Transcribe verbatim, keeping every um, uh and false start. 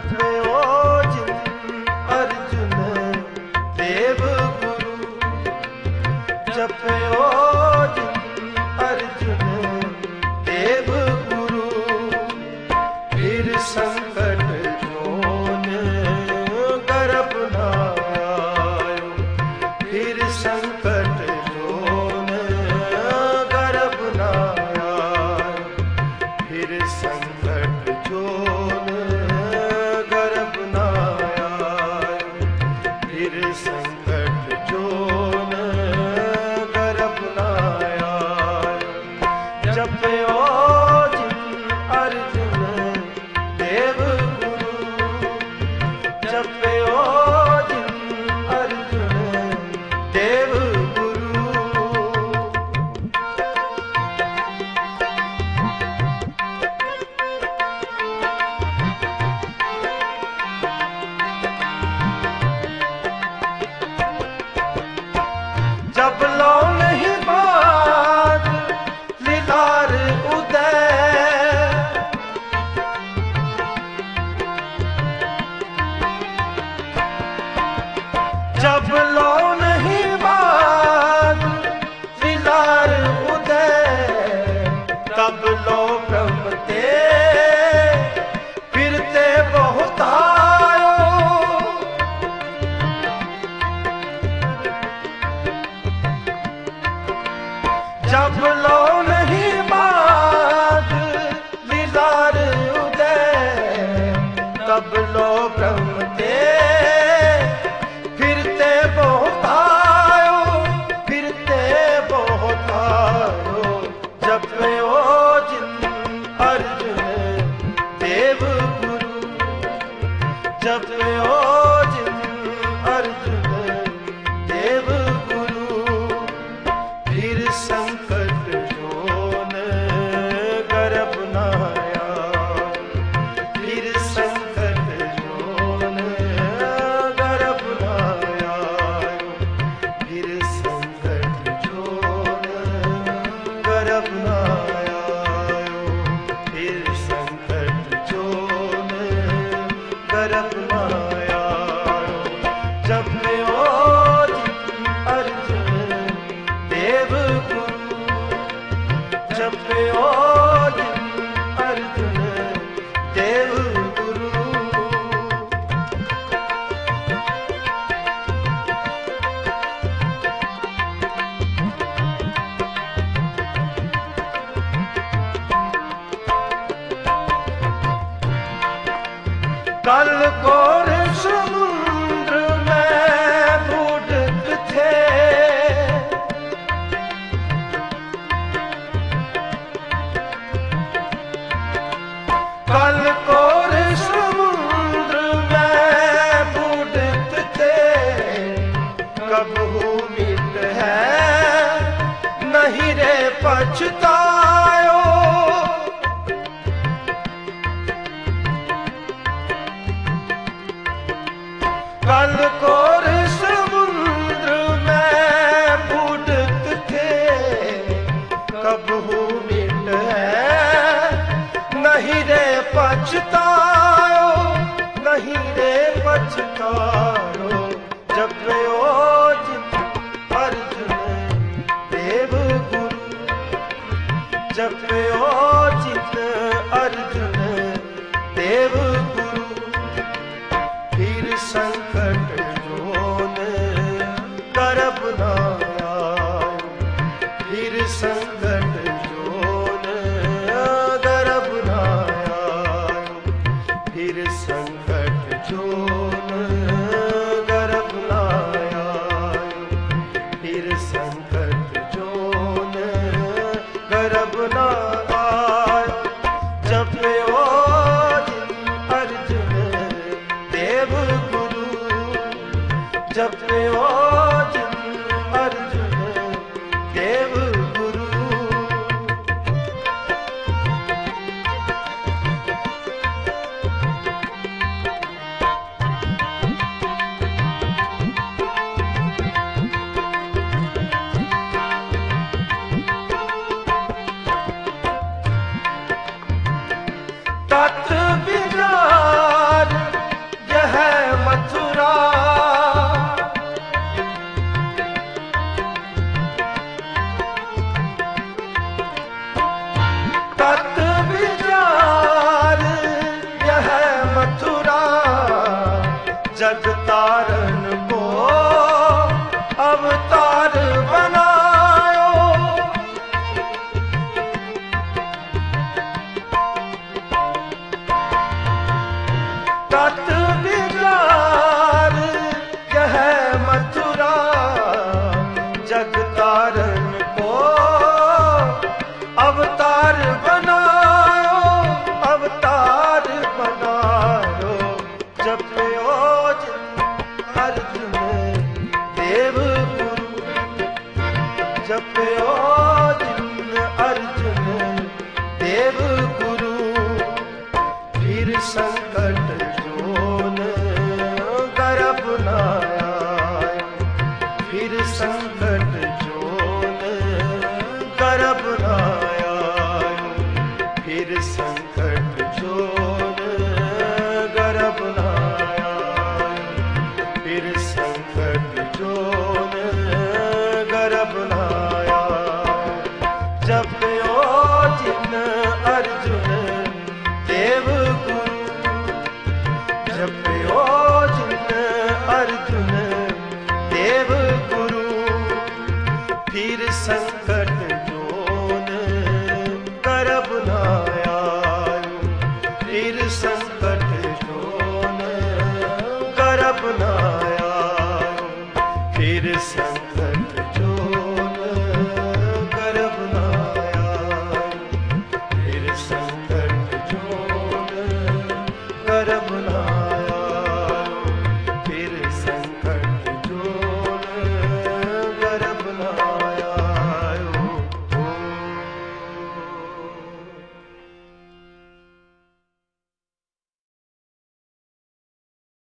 जपयो जिन अर्जुन देव गुरु, जपयो जिन अर्जुन देव गुरु, फिर संकट जोन गर्भ न आयो, फिर संकट जोन गर्भ न आयो, फिर संकट जोन गर्भ न आयो, फिर संकट जोन गर्भ न आयो। जपयो जिन अर्जुन देव गुरु, जपयो जिन अर्जुन देव गुरु। जब लो नहीं बात लीलार उदय, जब लो नहीं बात लीलार उदय, तब लो ब्रह्म ते फिरते बहुत आयो। जब लो नहीं बात लीलार उदय, तब लो ब्रह्म ते फिरते बहुत आयो, फिरते बहुत आयो। जपयो जिन अर्जुन देव गुरु, जपयो जिन अर्जुन देव गुरु, फिर संकट जोन गर्भ न आयो, फिर संकट जोन गर्भ न आयो, फिर संकट जोन गर्भ न आयो, फिर संकट जोन गर्भ न आयो। जपयो जिन अर्जुन देव गुरु, जपयो जिन अर्जुन देव गुरु। कल घोर समुद्र में बूढ़ थे, कल घोर समुद्र में बूढ़ थे, कबहू मिट है नहीं रे पछतायो। कल घोर समुद्र में बूढ़ थे, कबहू मिट है नहीं रे पछतायो, नहीं रे पछतायो। जपयो जिन अर्जुन देव गुरु, जपयो जिन अर्जुन देव गुरु, फिर संकट जोन गर्भ न आयो, फिर संकट जोन गर्भ न आयो, फिर संकट जोन गर्भ न आयो, फिर संकट जोन गर्भ न आयो। जपयो जिन अर्जुन देव गुरु, जपयो जिन अर्जुन देव गुरु। तत् विचार जपयो जिन अर्जुन देव गुरु, जपयो जिन अर्जुन देव गुरु, फिर संकट जोन गर्भ न आए, फिर संकट जोन गर्भ न आए, फिर संकट जोन गर्भ न आए, फिर संकट जोन गर्भ न आए। जपयो जिन अर्जुन देव गुरु, जपयो जिन अर्जुन देव गुरु, फिर संकट जोन गर्भ न आयो, फिर संकट जोन गर्भ न आयो, फिर